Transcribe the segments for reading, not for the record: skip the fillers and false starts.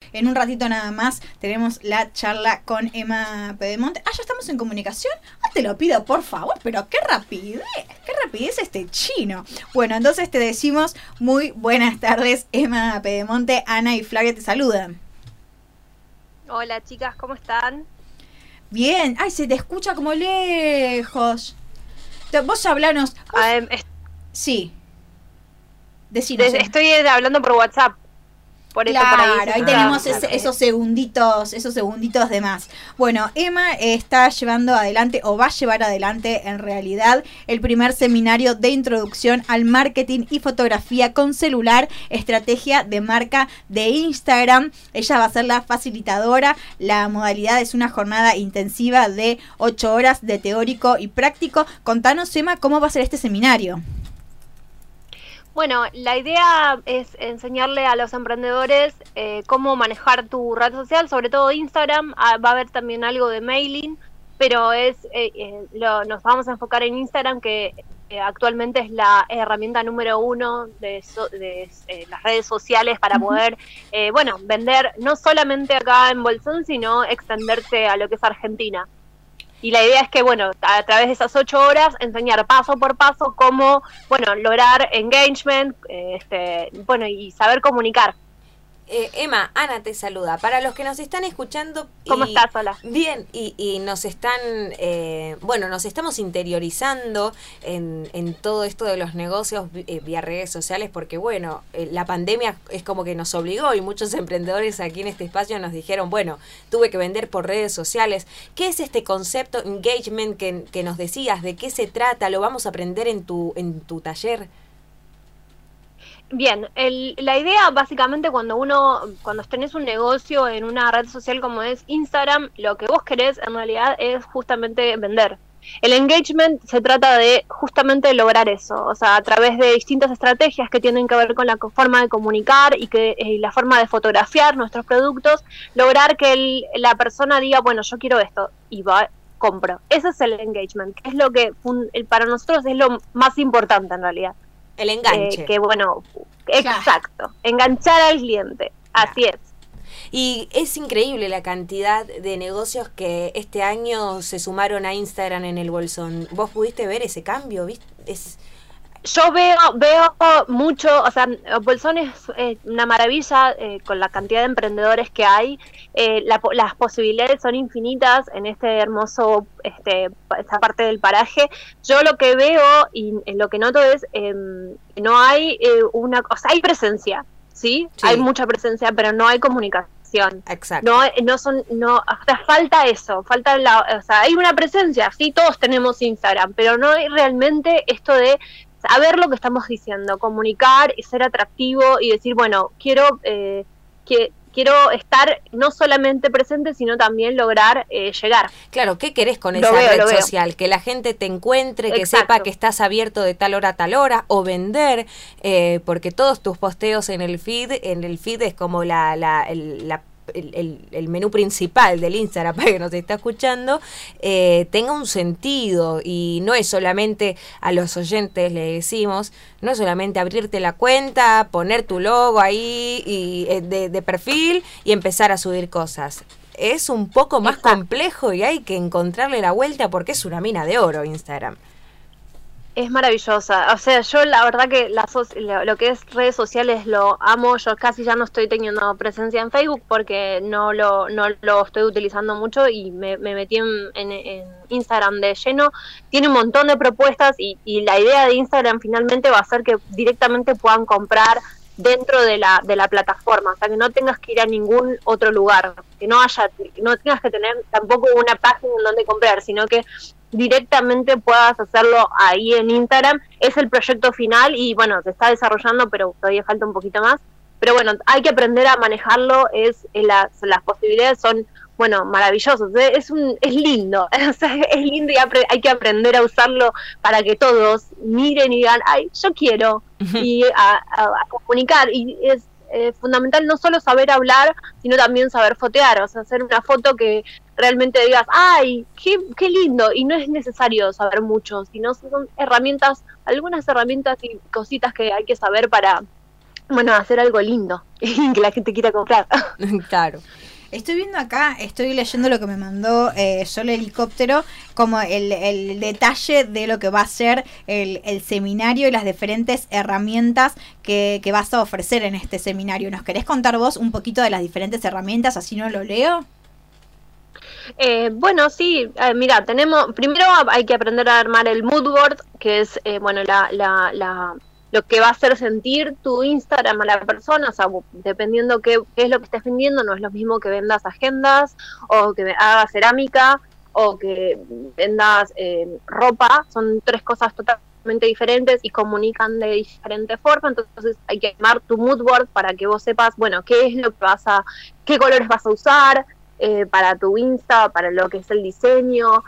En un ratito nada más tenemos la charla con Emma Pedemonte. Ya estamos en comunicación. Te lo pido, por favor, pero qué rapidez este chino. Bueno, entonces te decimos muy buenas tardes, Emma Pedemonte. Ana y Flavia te saludan. Hola chicas, ¿cómo están? Bien. Ay, se te escucha como lejos. Vos hablanos. Sí. Decinos. Estoy hablando por WhatsApp. Por eso, claro, por ahí tenemos esos segunditos de más. Bueno, Emma está llevando adelante, o va a llevar adelante en realidad, el primer seminario de introducción al marketing y fotografía con celular, estrategia de marca de Instagram. Ella va a ser la facilitadora. La modalidad es una jornada intensiva de 8 horas de teórico y práctico. Contanos, Emma, ¿cómo va a ser este seminario? Bueno, la idea es enseñarle a los emprendedores cómo manejar tu red social, sobre todo Instagram. Va a haber también algo de mailing, pero nos vamos a enfocar en Instagram, que actualmente es la herramienta número 1 de las redes sociales para poder, vender no solamente acá en Bolsón, sino extenderse a lo que es Argentina. Y la idea es que, a través de esas 8 horas, enseñar paso por paso cómo, lograr engagement, y saber comunicar. Emma, Ana te saluda. Para los que nos están escuchando... ¿Cómo estás? Hola. Bien, y nos están... nos estamos interiorizando en todo esto de los negocios vía redes sociales, porque, la pandemia es como que nos obligó, y muchos emprendedores aquí en este espacio nos dijeron, tuve que vender por redes sociales. ¿Qué es este concepto engagement que nos decías? ¿De qué se trata? ¿Lo vamos a aprender en tu taller? Bien, la idea básicamente cuando tenés un negocio en una red social como es Instagram, lo que vos querés en realidad es justamente vender. El engagement se trata de justamente lograr eso, o sea, a través de distintas estrategias que tienen que ver con la forma de comunicar y la forma de fotografiar nuestros productos, lograr que la persona diga, yo quiero esto, y compro. Ese es el engagement, que es lo que para nosotros es lo más importante en realidad. El enganche. Exacto, enganchar al cliente, así es. Y es increíble la cantidad de negocios que este año se sumaron a Instagram en el Bolsón. ¿Vos pudiste ver ese cambio? ¿Viste? Yo veo mucho, o sea, Bolsón es una maravilla con la cantidad de emprendedores que hay. Las posibilidades son infinitas en este hermoso, esta parte del paraje. Yo lo que veo y lo que noto es no hay hay presencia, ¿sí? Hay mucha presencia, pero no hay comunicación. Exacto. Falta eso, hay una presencia, sí, todos tenemos Instagram, pero no hay realmente esto de saber lo que estamos diciendo, comunicar y ser atractivo y decir, quiero estar no solamente presente, sino también lograr llegar. Claro, ¿qué querés con esa red social? Que la gente te encuentre, que sepa que estás abierto de tal hora a tal hora, o vender, porque todos tus posteos en el feed es como el menú principal del Instagram, para que nos está escuchando, tenga un sentido, y no es solamente, a los oyentes le decimos, no es solamente abrirte la cuenta, poner tu logo ahí y de perfil y empezar a subir cosas. Es un poco más complejo y hay que encontrarle la vuelta, porque es una mina de oro Instagram. Es maravillosa, o sea, yo la verdad que lo que es redes sociales lo amo. Yo casi ya no estoy teniendo presencia en Facebook porque no lo estoy utilizando mucho, y me metí en Instagram de lleno. Tiene un montón de propuestas y la idea de Instagram finalmente va a ser que directamente puedan comprar dentro de la plataforma, o sea, que no tengas que ir a ningún otro lugar, que no tengas que tener tampoco una página en donde comprar, sino que directamente puedas hacerlo ahí en Instagram. Es el proyecto final y se está desarrollando, pero todavía falta un poquito más. Pero hay que aprender a manejarlo. Las posibilidades son maravillosas. Es lindo, o sea, es lindo, y hay que aprender a usarlo para que todos miren y digan, ay, yo quiero, y a comunicar. Y es fundamental no solo saber hablar, sino también saber fotear, o sea, hacer una foto que realmente digas, ay, qué lindo, y no es necesario saber mucho, sino son algunas herramientas y cositas que hay que saber para bueno, hacer algo lindo y que la gente quiera comprar. Claro. Estoy viendo acá, estoy leyendo lo que me mandó Sol Helicóptero, como el detalle de lo que va a ser el seminario y las diferentes herramientas que vas a ofrecer en este seminario. ¿Nos querés contar vos un poquito de las diferentes herramientas, así no lo leo? Bueno, sí, mira, primero hay que aprender a armar el mood board, que es, bueno, lo que va a hacer sentir tu Instagram a la persona, o sea, dependiendo qué es lo que estés vendiendo, no es lo mismo que vendas agendas, o que hagas cerámica, o que vendas ropa, son 3 cosas totalmente diferentes y comunican de diferente forma, entonces hay que armar tu mood board para que vos sepas, bueno, qué es lo que qué colores vas a usar para tu Insta, para lo que es el diseño,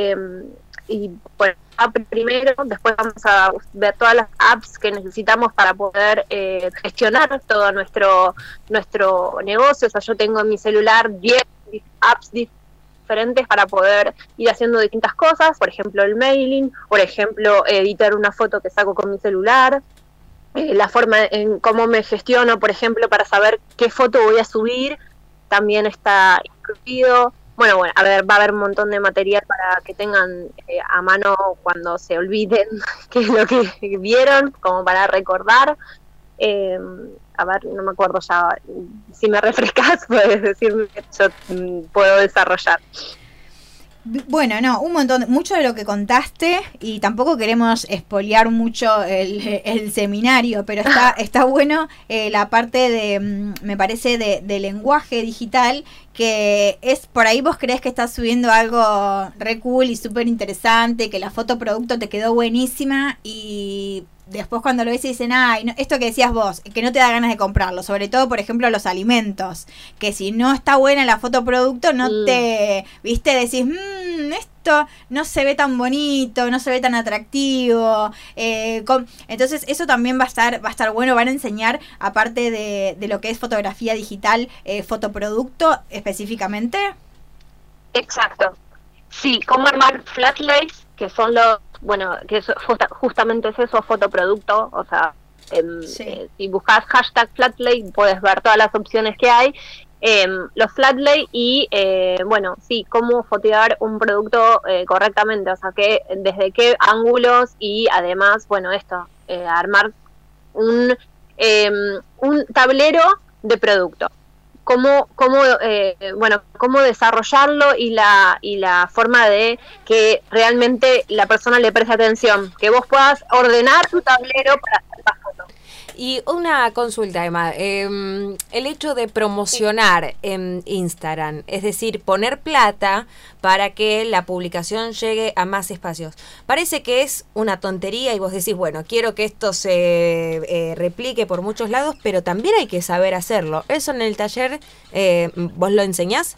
y bueno, primero, después vamos a ver todas las apps que necesitamos para poder gestionar todo nuestro negocio. O sea, yo tengo en mi celular 10 apps diferentes para poder ir haciendo distintas cosas, por ejemplo el mailing, por ejemplo editar una foto que saco con mi celular, la forma en cómo me gestiono, por ejemplo, para saber qué foto voy a subir, también está incluido. Bueno, a ver, va a haber un montón de material para que tengan a mano cuando se olviden qué es lo que vieron, como para recordar. A ver, no me acuerdo ya. Si me refrescas, puedes decirme que yo puedo desarrollar. Bueno, no, un montón, mucho de lo que contaste, y tampoco queremos espolear mucho el seminario, pero está bueno la parte me parece, de lenguaje digital, que es por ahí vos crees que estás subiendo algo re cool y súper interesante, que la foto producto te quedó buenísima, y después cuando lo ves y dicen, ay, no, esto que decías vos, que no te da ganas de comprarlo, sobre todo, por ejemplo, los alimentos, que si no está buena la foto producto, no te, viste, decís, esto no se ve tan bonito, no se ve tan atractivo, entonces eso también va a estar bueno. Van a enseñar, aparte de lo que es fotografía digital, fotoproducto específicamente. Exacto, sí, cómo armar flat lays, que son que justamente es eso, fotoproducto, o sea, si buscas hashtag flatlay puedes ver todas las opciones que hay, los flatlay y, cómo fotear un producto correctamente, o sea, desde qué ángulos, y además, armar un tablero de producto. Cómo desarrollarlo y la forma de que realmente la persona le preste atención, que vos puedas ordenar tu tablero para hacer la foto. Y una consulta, Emma, el hecho de promocionar en Instagram, es decir, poner plata para que la publicación llegue a más espacios, parece que es una tontería y vos decís, bueno, quiero que esto se replique por muchos lados, pero también hay que saber hacerlo. ¿Eso en el taller vos lo enseñás?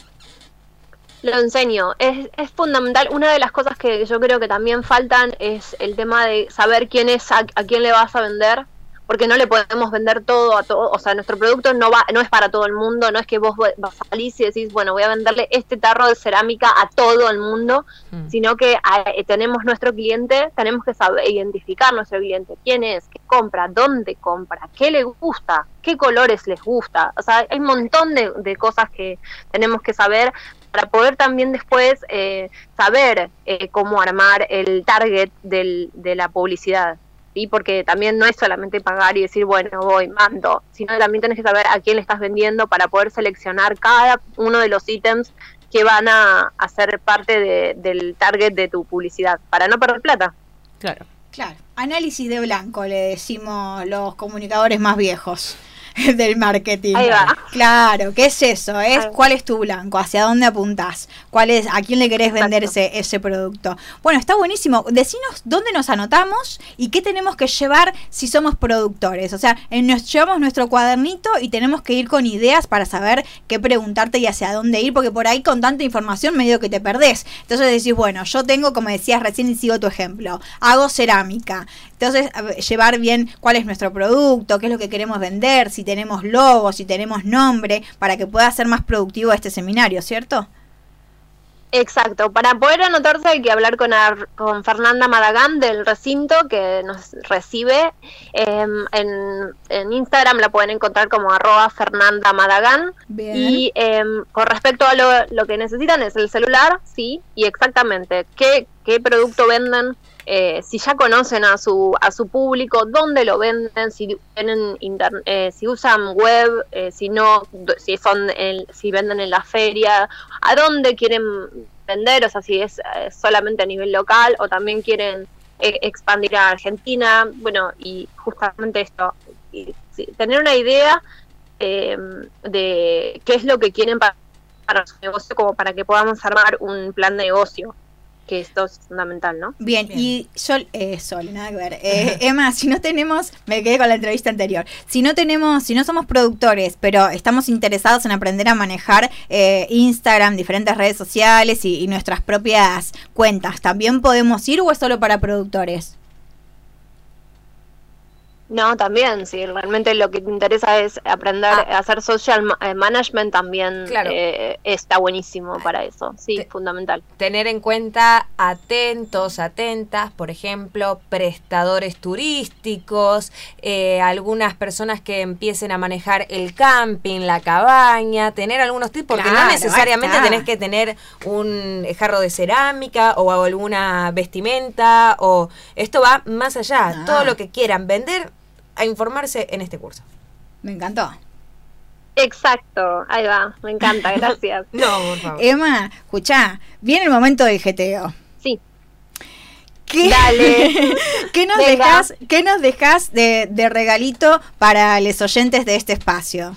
Lo enseño, es fundamental. Una de las cosas que yo creo que también faltan es el tema de saber a quién le vas a vender, porque no le podemos vender todo a todo, o sea, nuestro producto no es para todo el mundo, no es que vos salís y decís, bueno, voy a venderle este tarro de cerámica a todo el mundo, sino que tenemos nuestro cliente, tenemos que saber identificar nuestro cliente, quién es, qué compra, dónde compra, qué le gusta, qué colores les gusta, o sea, hay un montón de cosas que tenemos que saber para poder también después saber cómo armar el target de la publicidad. ¿Sí? Porque también no es solamente pagar y decir, bueno, mando, sino también tenés que saber a quién le estás vendiendo para poder seleccionar cada uno de los ítems que van a ser parte del target de tu publicidad, para no perder plata. Claro. Análisis de blanco, le decimos los comunicadores más viejos del marketing. Ahí va. Claro, ¿qué es eso? ¿Cuál es tu blanco? ¿Hacia dónde apuntás? ¿A quién le querés vender ese producto? Bueno, está buenísimo. Decinos dónde nos anotamos y qué tenemos que llevar si somos productores. O sea, llevamos nuestro cuadernito y tenemos que ir con ideas para saber qué preguntarte y hacia dónde ir, porque por ahí con tanta información medio que te perdés. Entonces decís, bueno, yo tengo, como decías recién y sigo tu ejemplo, hago cerámica. Entonces, llevar bien cuál es nuestro producto, qué es lo que queremos vender, si tenemos logo, si tenemos nombre, para que pueda ser más productivo este seminario, ¿cierto? Exacto, para poder anotarse hay que hablar con Fernanda Madagán del recinto que nos recibe. En Instagram la pueden encontrar como @Fernanda Madagán. Bien. Y con respecto a lo que necesitan es el celular, sí, y exactamente qué producto venden, si ya conocen a su público, dónde lo venden, si tienen si usan web, si no, si venden en la feria, a dónde quieren vender, o sea, si es solamente a nivel local o también quieren expandir a Argentina, bueno, y justamente esto, tener una idea de qué es lo que quieren para su negocio, como para que podamos armar un plan de negocio, que esto es fundamental, ¿no? Bien. Y Sol, nada que ver. Emma, si no tenemos, me quedé con la entrevista anterior, si no somos productores, pero estamos interesados en aprender a manejar Instagram, diferentes redes sociales y nuestras propias cuentas, ¿también podemos ir o es solo para productores? No, también, si realmente lo que te interesa es aprender a hacer social management, también claro. Está buenísimo para eso, sí, fundamental. Tener en cuenta atentos, atentas, por ejemplo, prestadores turísticos, algunas personas que empiecen a manejar el camping, la cabaña, tener algunos tips, porque claro, no necesariamente tenés que tener un jarro de cerámica o alguna vestimenta, o esto va más allá, todo lo que quieran vender, a informarse en este curso. Me encantó. Exacto, ahí va, me encanta, gracias. No, por favor. Emma, escuchá, viene el momento del GTO. Sí. Dale. ¿Qué nos dejás de regalito para los oyentes de este espacio?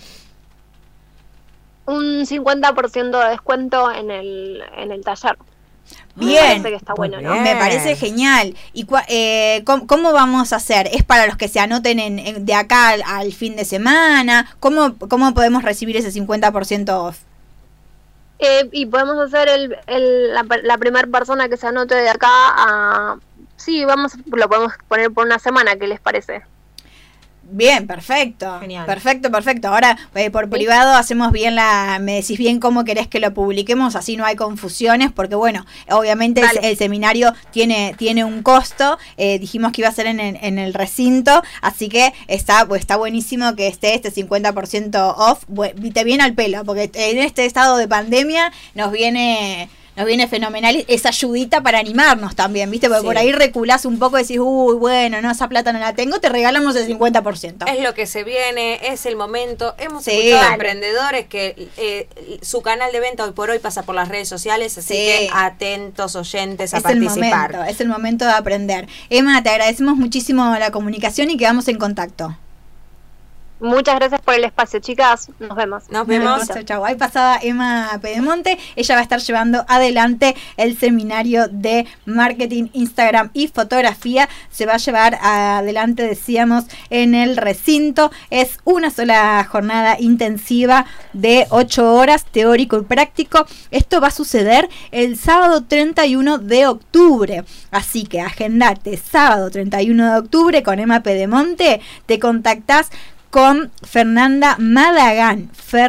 Un 50% de descuento en el taller. Bien. Me parece que está bueno, ¿no? Me parece genial. ¿Y cómo vamos a hacer? ¿Es para los que se anoten de acá al fin de semana? ¿Cómo podemos recibir ese 50% off? Y podemos hacer la primera persona que se anote de acá sí, lo podemos poner por una semana, ¿qué les parece? Bien, perfecto. Genial. Perfecto. Ahora, por privado hacemos bien me decís bien cómo querés que lo publiquemos, así no hay confusiones, porque bueno, obviamente el seminario tiene un costo, dijimos que iba a ser en el recinto, así que está buenísimo que esté este 50% off, te viene al pelo, porque en este estado de pandemia nos viene fenomenal esa ayudita para animarnos también, ¿viste? Porque por ahí reculás un poco y decís, uy, bueno, no, esa plata no la tengo, te regalamos el 50%. Es lo que se viene, es el momento. Hemos escuchado a emprendedores que su canal de venta hoy por hoy pasa por las redes sociales, así que atentos oyentes a participar. Es el momento de aprender. Emma, te agradecemos muchísimo la comunicación y quedamos en contacto. Muchas gracias por el espacio, chicas. Nos vemos. Nos vemos. Chau. Ahí pasaba Emma Pedemonte. Ella va a estar llevando adelante el seminario de marketing, Instagram y fotografía. Se va a llevar adelante, decíamos, en el recinto. Es una sola jornada intensiva de 8 horas, teórico y práctico. Esto va a suceder el sábado 31 de octubre. Así que agendate sábado 31 de octubre con Emma Pedemonte. Te contactás con Fernanda Madagán,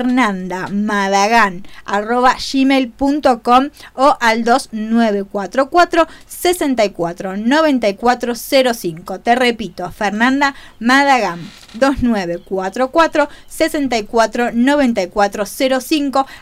@gmail.com o al 2944 649405. Te repito, Fernanda Madagán, 2944 649405.